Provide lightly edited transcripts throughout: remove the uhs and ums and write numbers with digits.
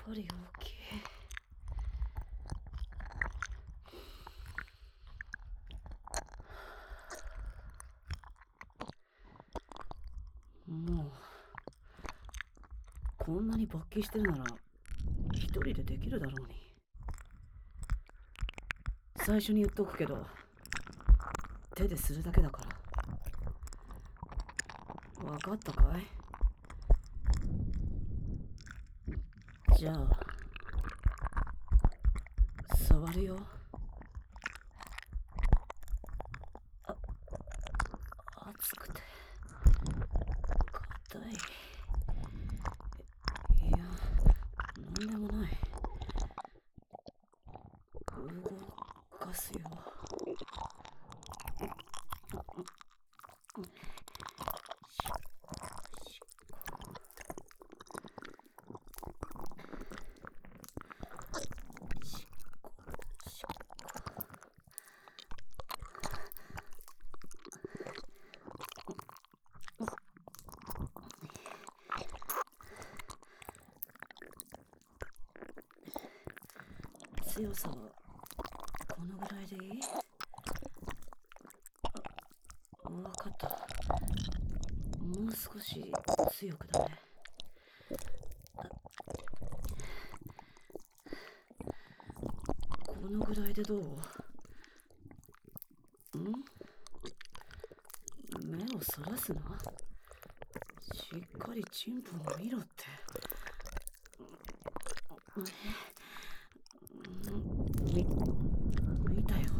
ぱり大きい。もうこんなに勃起してるなら一人でできるだろうに。最初に言っとくけど、手でするだけだから。わかったかい？じゃあ触るよ。熱くて硬い。いや、なんでもない。動かすよ。強さはこのぐらいでいい？わかった。もう少し強くだね。このぐらいでどう？目をそらすな。しっかりチンポを見ろって。見たよ。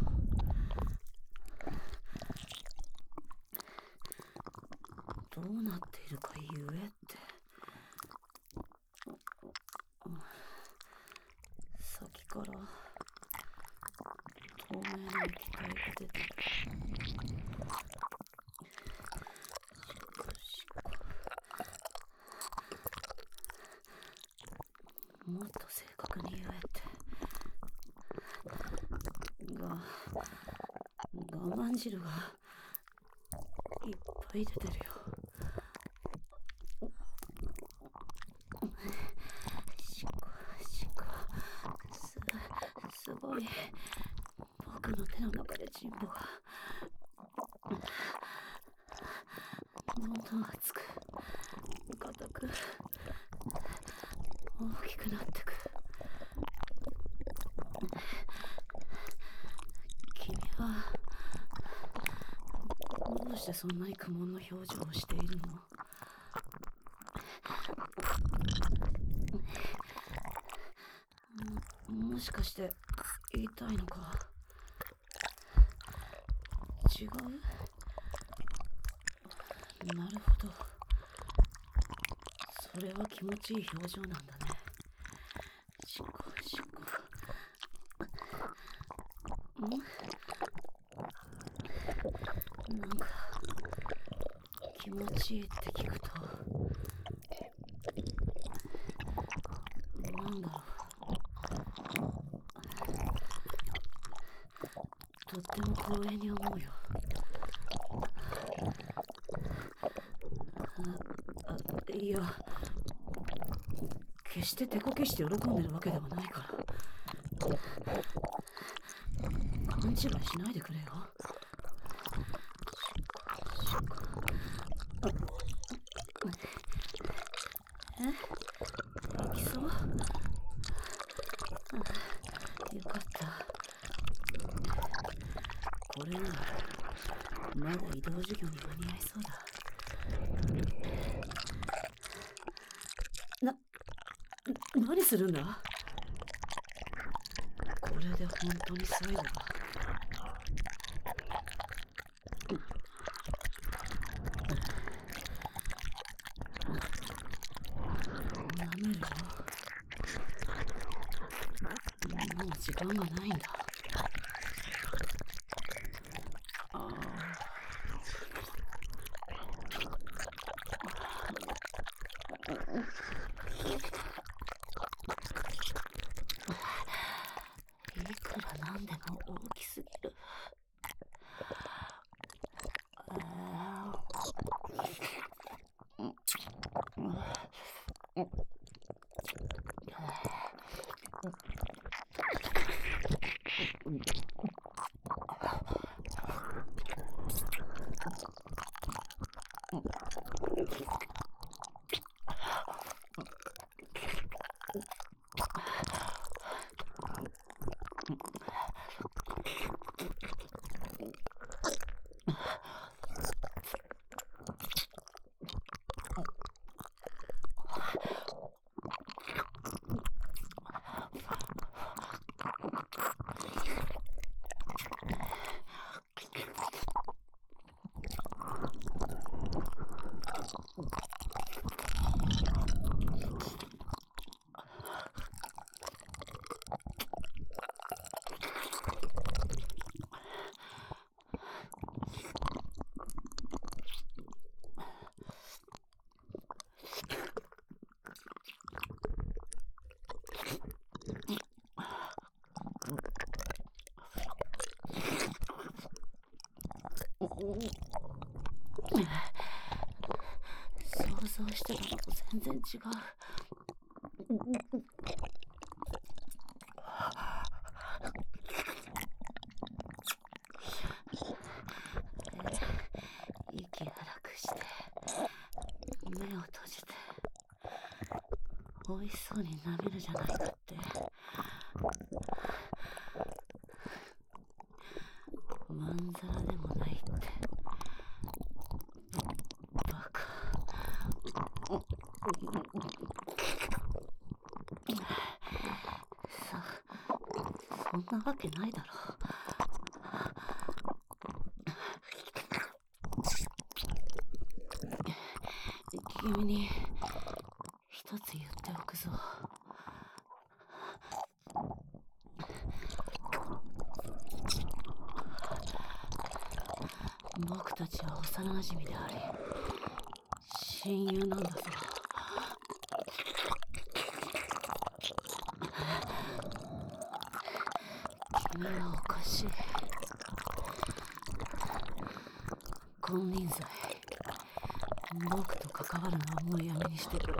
どうなっているか言えって。先から透明な液体が出てる。もっと正確に言えって。我慢汁がいっぱい出てるよ。すごい。僕の手の中でチンポがどんどん熱く硬く大きくなってく。君はどうしてそんなに苦悶の表情をしているの？もしかして言いたいのか？違う？なるほど。それは気持ちいい表情なんだね。しっこしっこ。なんか気持ちいいって聞くと、なんだろう、とっても光栄に思うよ。いや、決して手こけして喜んでるわけではないから、勘違いしないでくれよ。行きそう？よかった。これならまだ移動授業に間に合いそうだ。何するんだ？これで本当に最後だ。舐めるよ。もう時間がないんだ。いくらなんでも大きすぎる。 想像してたのと全然違う。息荒くして目を閉じて美味しそうに舐めるじゃないかって。まんざらでもないって。バカ。そんなわけないだろ。君に一つ言っておくぞ。僕たちは幼馴染であり親友なんだぞ。君はおかしい。金輪際僕と関わるのはもうやめにしてくれ。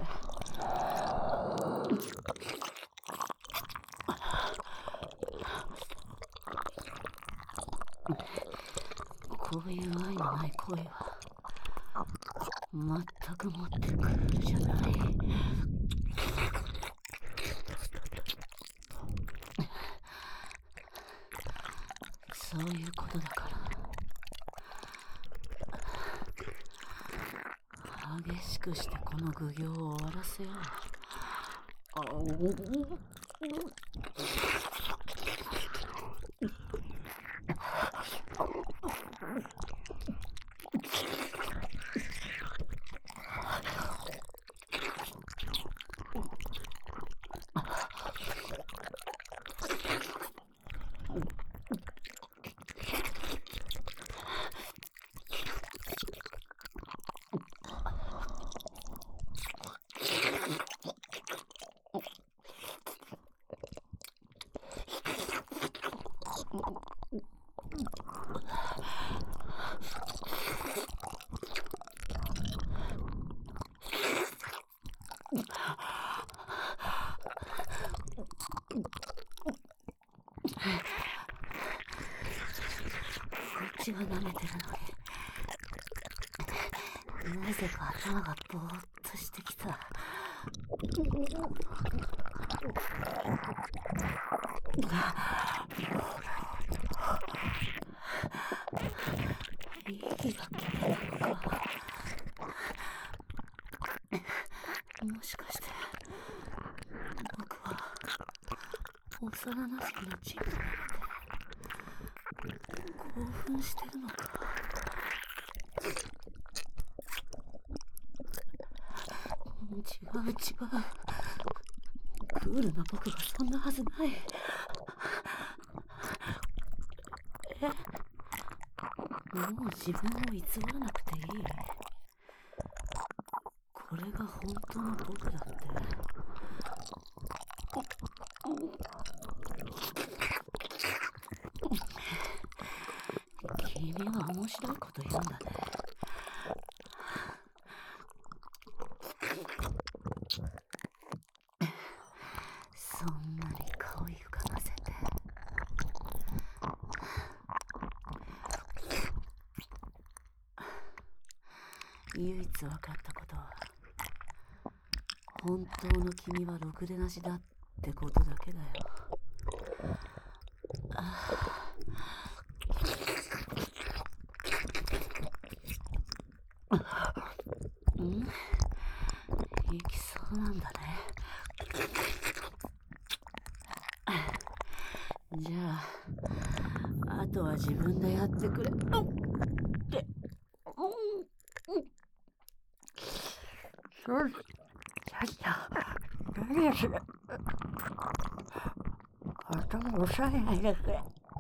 こういう愛のない恋は全くもってクールじゃない。そういうことだから激しくしてこの愚行を終わらせよう。こっちが舐めてるのになぜか頭がぼーっとしてきた。息が切れたのか。もしかして僕は幼馴染のチンコで興奮してるのか。違う。クールな僕はそんなはずない。もう自分を偽らなくていい。これが本当の僕だって。君は面白いこと言うんだね。そんなに唯一分かったことは、本当の君はろくでなしだってことだけだよ。いきそうなんだね。じゃあ、あとは自分でやってくれ。何それ。頭押さえないでくれ。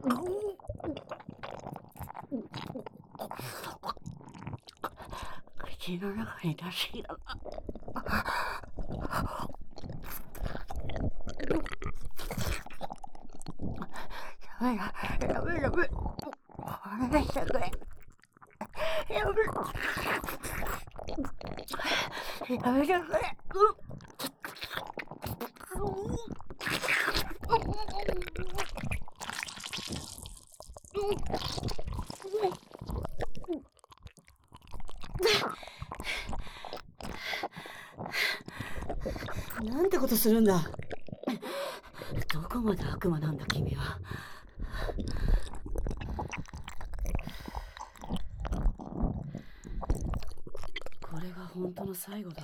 口の中に出しがダメ。離してくれ。やめてくれ。なんてことするんだ。どこまで悪魔なんだ君は。これが本当の最後だ。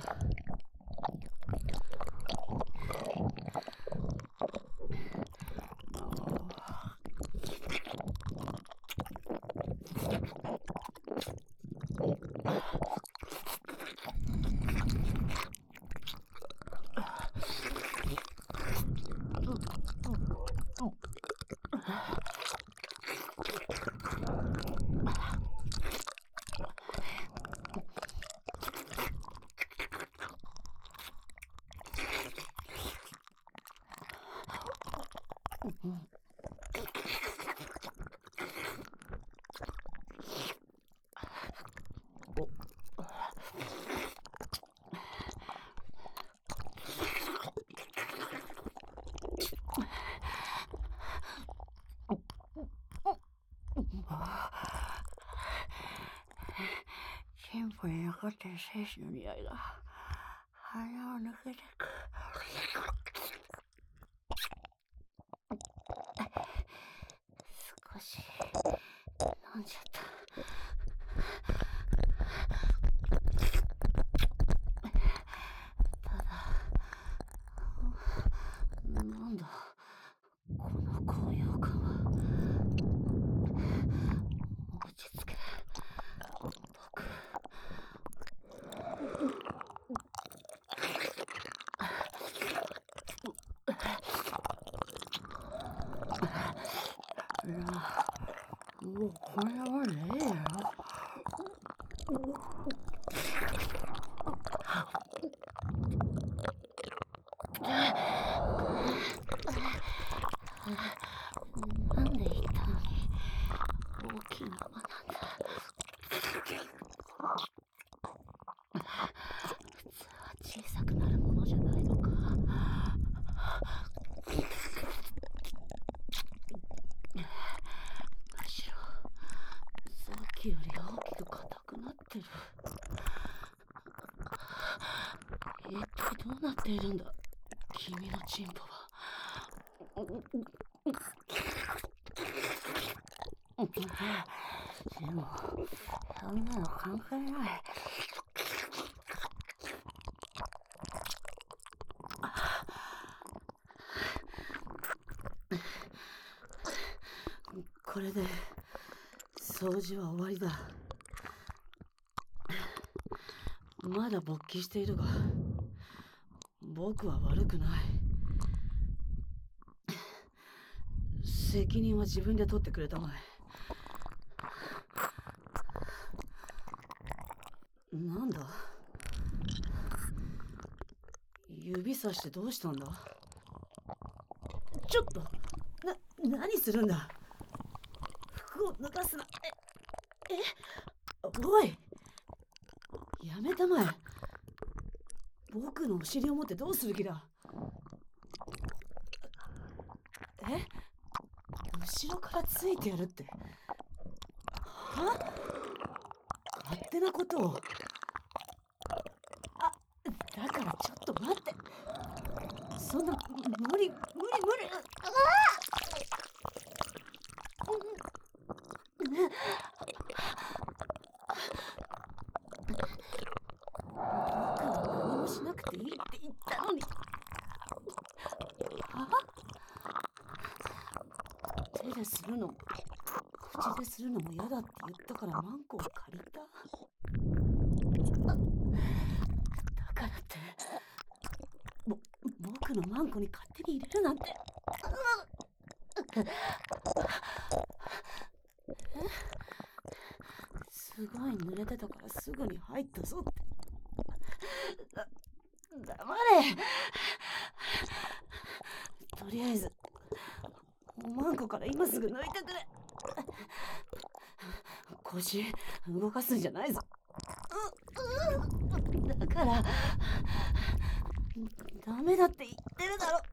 シンプルに残ってる精子の匂いが鼻を抜けてく。少し飲んじゃった。ただ、なんだこの高揚感は。落ち着け。僕もうこれはねえよ。なんで言ったのに大きな間なんだ。普通は小さくなるものじゃないのか。むしろさっきより大きく硬くなってる。一体どうなっているんだ君のチンポは。でもそんなの関係ない。これで掃除は終わりだ。まだ勃起しているが僕は悪くない。責任は自分で取ってくれたまえ。なんだ指さしてどうしたんだ。ちょっと何するんだ。服を脱がすな。おいやめたまえ。僕のお尻を持ってどうする気だ。後ろからついてやるっては？勝手なことを。 ちょっと待って。そんな無理。僕は何もしなくていいって言ったのに。手でするのも口でするのも嫌だって言ったからマンコを借りた。だからって僕のマンコに勝手に入れるなんて。すごい濡れてたからすぐに入ったぞって。黙れ。とりあえずおまんこから今すぐ抜いてくれ。腰動かすんじゃないぞ。だからダメだって言ってるだろ。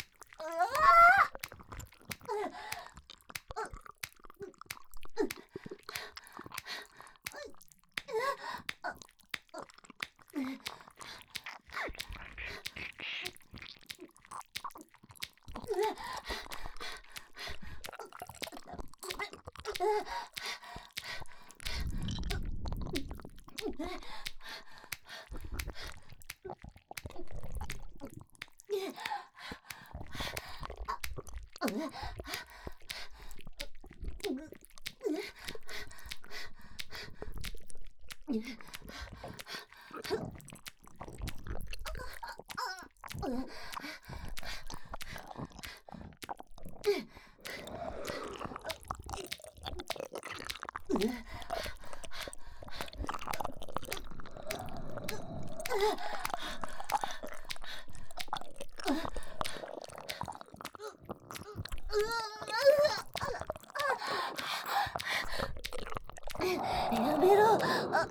やめろ。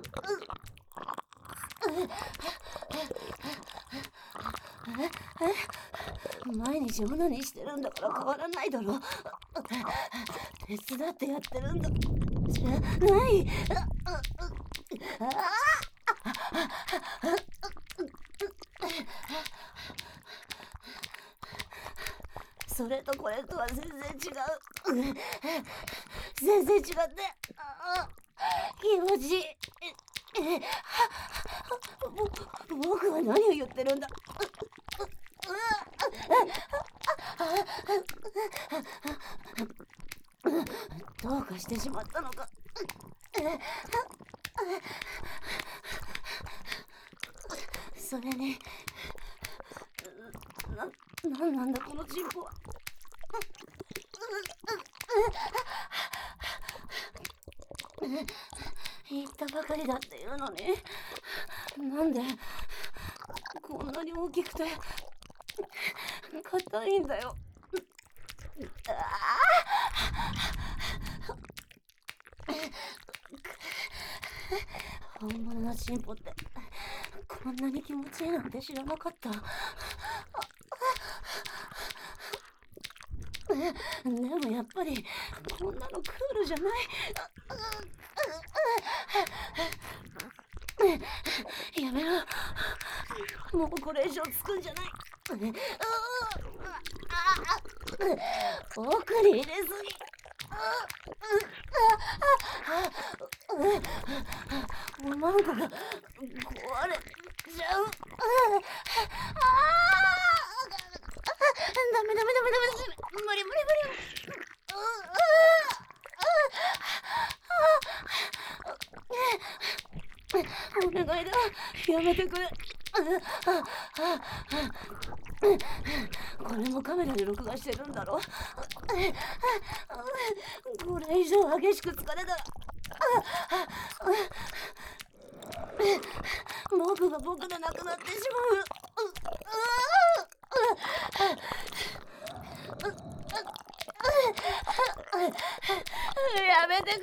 毎日オナニーしてるんだから変わらないだろ。手伝ってやってるんだじゃない。それとこれとは全然違う。全然違って気持ちいい。僕は何を言ってるんだ。どうかしてしまったのか。それになんなんだこのチンポは。言ったばかりだっていうのに、なんでこんなに大きくて硬いんだよ。本物のチンポってこんなに気持ちいいなんて知らなかった。でもやっぱりこんなのクールじゃない。やめろ。もうこれ以上つくんじゃない。奥に入れすぎ。おまんこが壊れちゃう。ダメ無理。お願いだ、やめてくれ。これもカメラで録画してるんだろ。これ以上激しく疲れたら僕が僕でなくなってしまう。やめてくれ。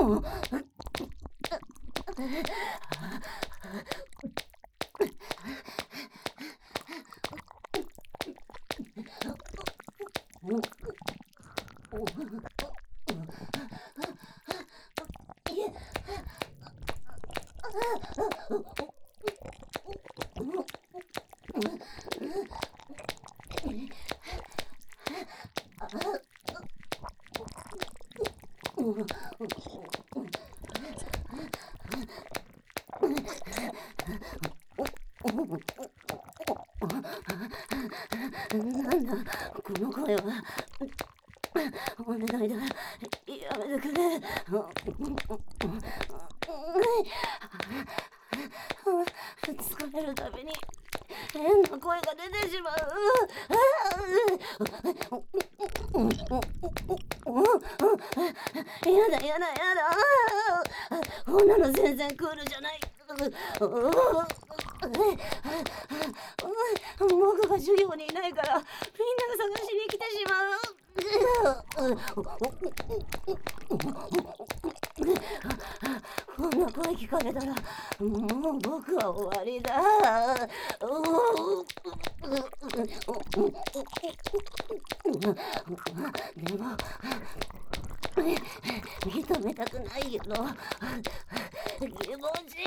なんだこの声は。お願いだ、やめてくれ。疲れるたびに変な声が出てしまう。やだやだやだ。こんなの全然クールじゃない。僕が授業にいないからみんなが探しに来てしまう。こんな声聞かれたらもう僕は終わりだ。でも認めたくないけど気持ちいい。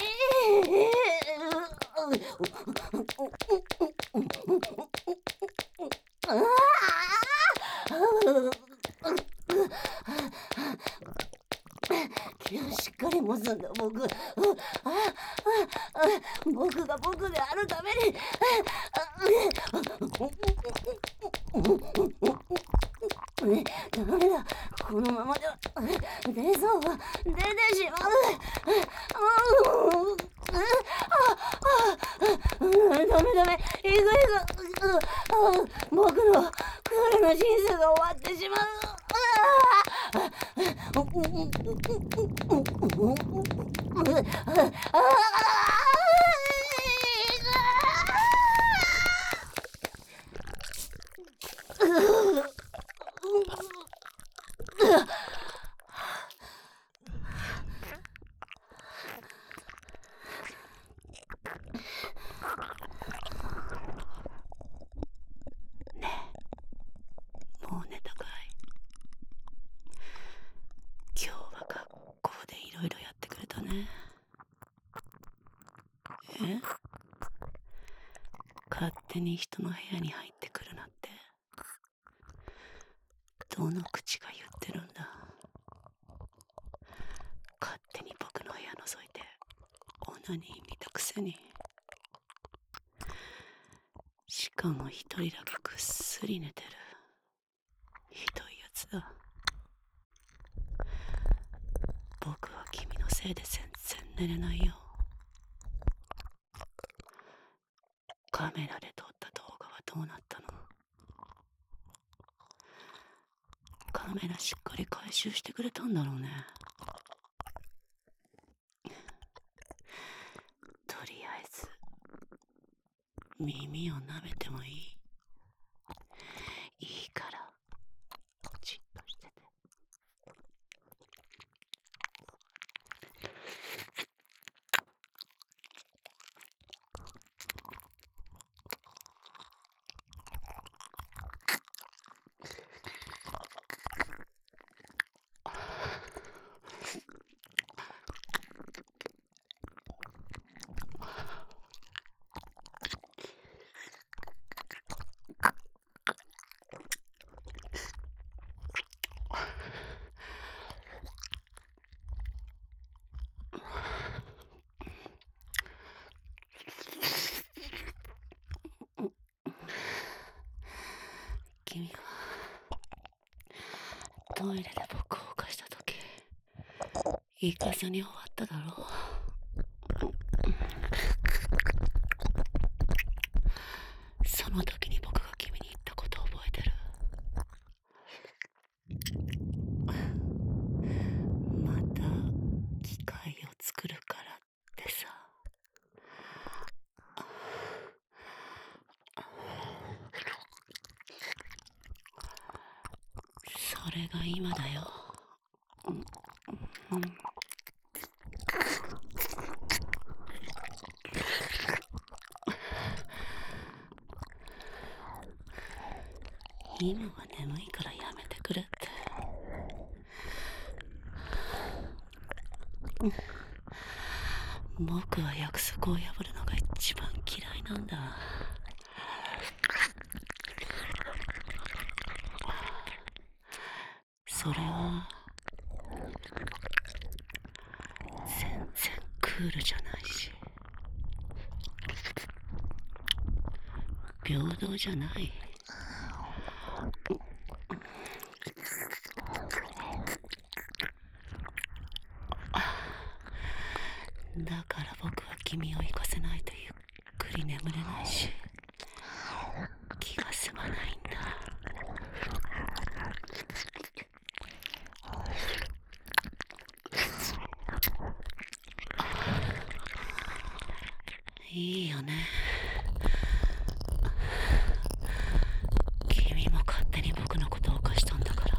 気をしっかり持つんだ僕。僕が僕であるために。ダメだ、このままでは出そうが出てしまう。ダメダメ、行く。僕のクールな人生が終わってしまう。もう寝たかい。今日は学校でいろいろやってくれたね。勝手に人の部屋に入ってくるなんてどの口が言ってるんだ。勝手に僕の部屋覗いてオナニー見たくせに。しかも一人だけぐっすり寝てる。ひどいやつだ。僕は君のせいで全然寝れないよ。カメラで撮った動画はどうなったの？カメラしっかり回収してくれたんだろうね。とりあえず耳を舐めてもいい？いいからじっとしてて。君はトイレで僕を犯した時いかさに終わっただろう。その時に僕が君に言ったことを覚えてる？また機会を作るからってさ。それが今だよ。 今は眠いからやめてくれって。僕は約束を破るのが一番嫌いなんだ。それは全然クールじゃないし、平等じゃない。だから僕は君を行かせないとゆっくり眠れないし、気が済まないんだ。いいよね。君も勝手に僕のことを犯したんだから、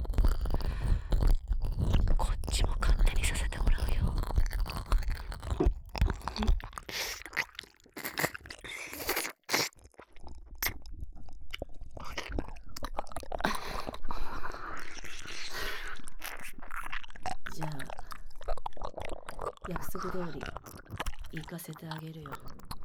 こっちも勝手にさせてもらうよ。じゃあ約束通り行かせてあげるよ。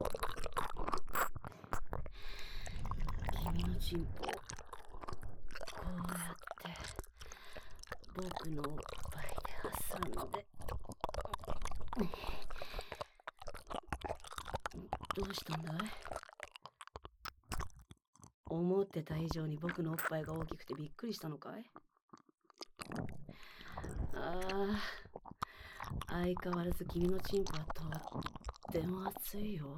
君のチンポをこうやって僕のおっぱいで挟んで。どうしたんだい？思ってた以上に僕のおっぱいが大きくてびっくりしたのかい？ああ、相変わらず君のチンポはとっても熱いよ。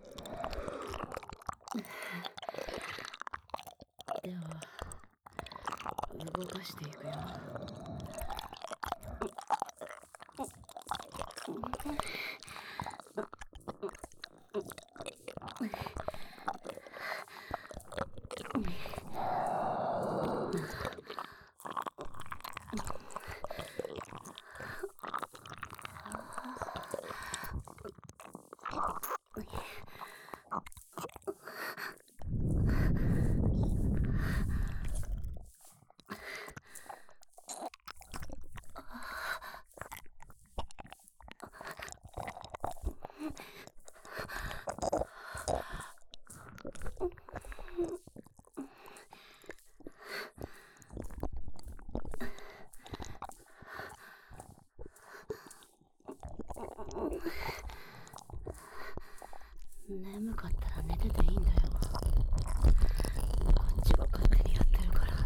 では動かしていくよ。眠かったら寝てていいんだよ。こっちが勝手にやってるから。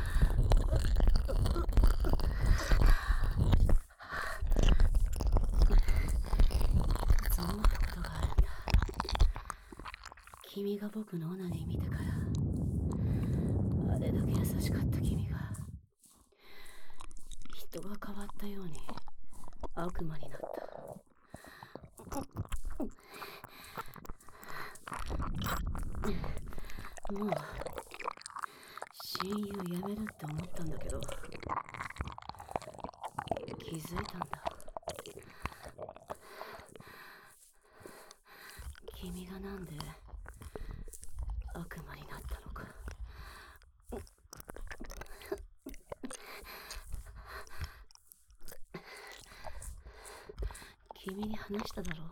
一つ思ったことがあるんだ。君が僕のオナニー見てから、あれだけ優しかった君が人が変わったように悪魔になった。もう親友やめるって思ったんだけど、気づいたんだ。君がなんで悪魔になったのか。君に話しただろ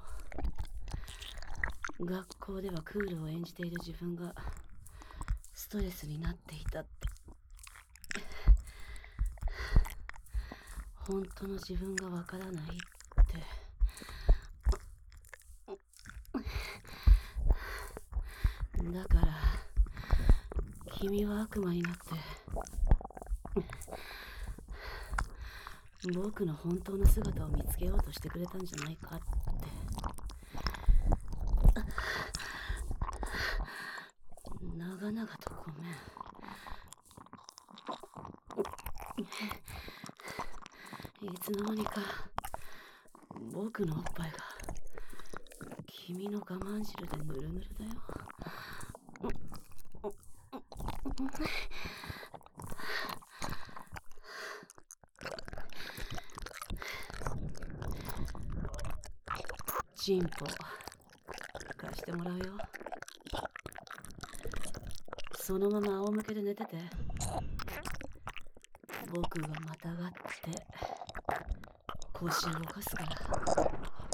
う。学校ではクールを演じている自分がストレスになっていたって。本当の自分がわからないって。だから君は悪魔になって僕の本当の姿を見つけようとしてくれたんじゃないかって。長々とごめん。いつの間にか僕のおっぱいが君の我慢汁でぬるぬるだよ。チンポ貸してもらうよ。 そのまま仰向けで寝てて、僕がまたがって腰を動かすから。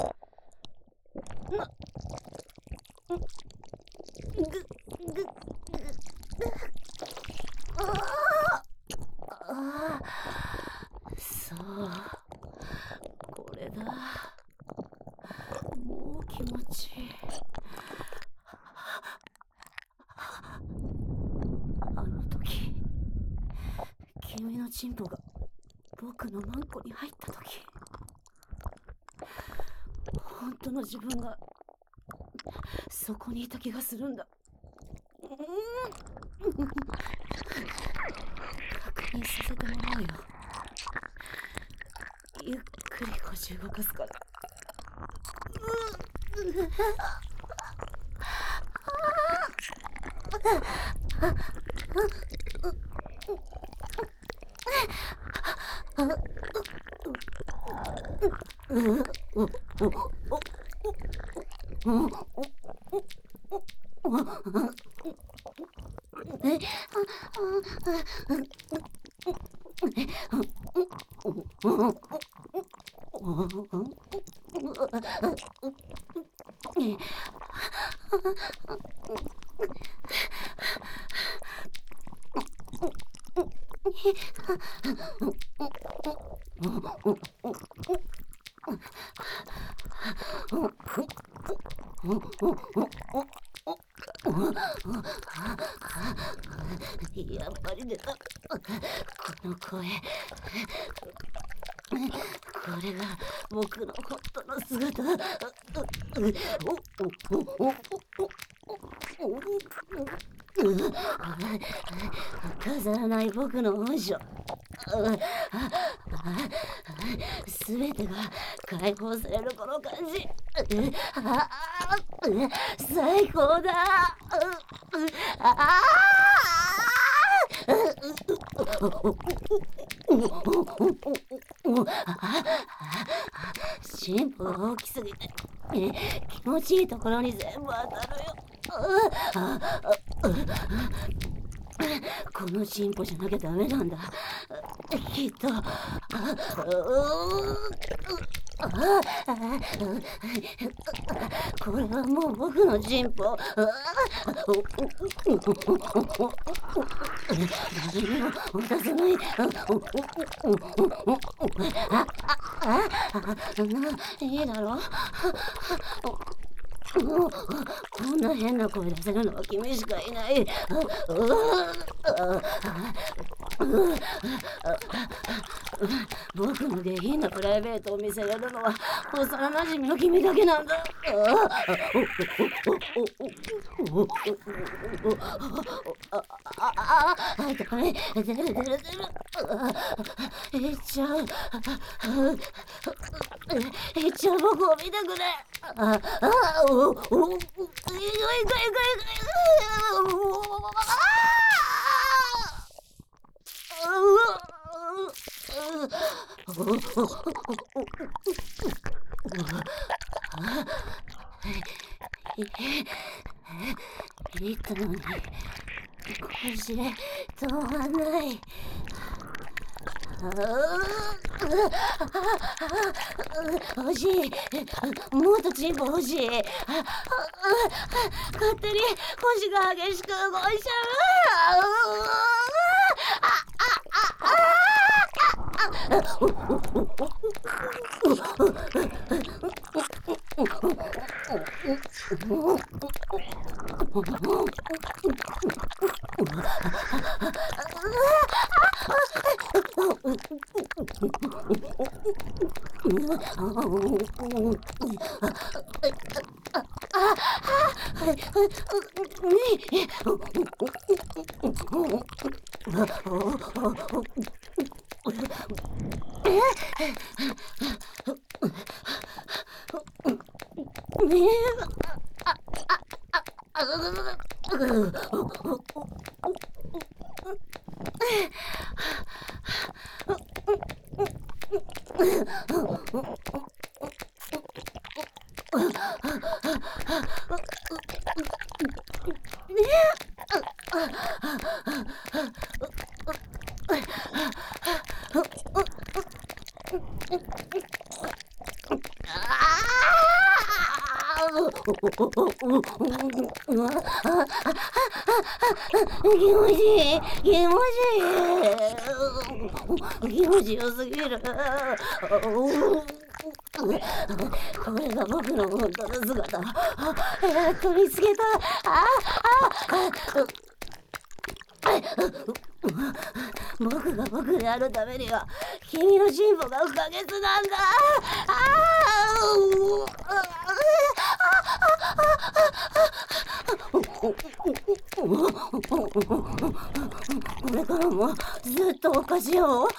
ぐぐああ、そう、これだ。もう気持ちいい。あの時、君のチンポが僕のマンコに入った時、本当の自分がそこにいた気がするんだ。確認させてもらうよ。ゆっくり腰動かすから。やっぱり出た。この声。これが僕の本当の姿。飾らない僕の本性。すべてが解放されるこの感じ。最高だ。チンポが大きすぎて気持ちいいところに全部当たるよ。このチンポじゃなきゃダメなんだ。きっと。これはもう僕のチンポ。誰にも渡さない。いいだろ。こんな変な声出せるのは君しかいない。僕の下品なプライベートを見せれるのは幼なじみの君だけなんだ。ダメ、出る。いっちゃう僕を見てくれ。いったのに腰止まんない。欲しい。もっとチンポ欲しい。勝手に腰が激しく動いちゃ気持ちよすぎる。これが僕の本当の姿。やっと見つけた。僕が僕であるためには君の進歩が不可欠なんだ。これからもずっとお菓子を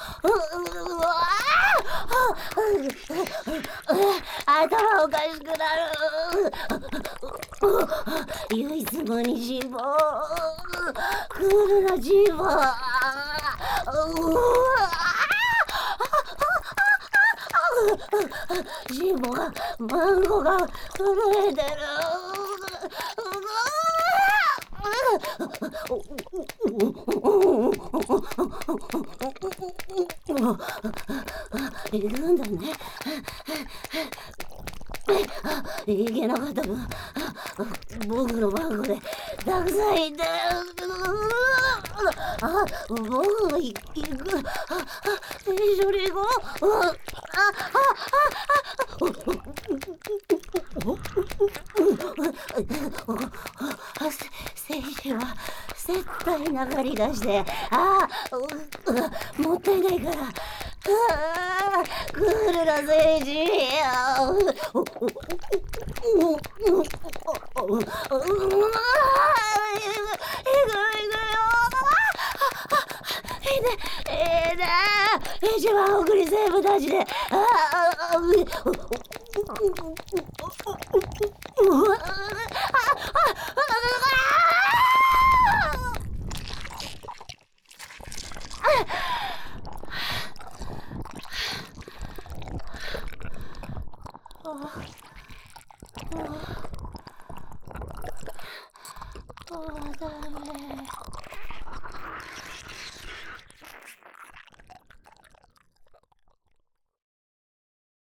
頭おかしくなる。唯一無二人望、クールな人望。ジンボがマンゴが震えてる。いるんだね。いけなかった分、僕の番号でたくさんいて、僕が行く。一緒に行こう。精子は絶対流り出して、もったいないから。クールな精子。一番送りセーブたちで。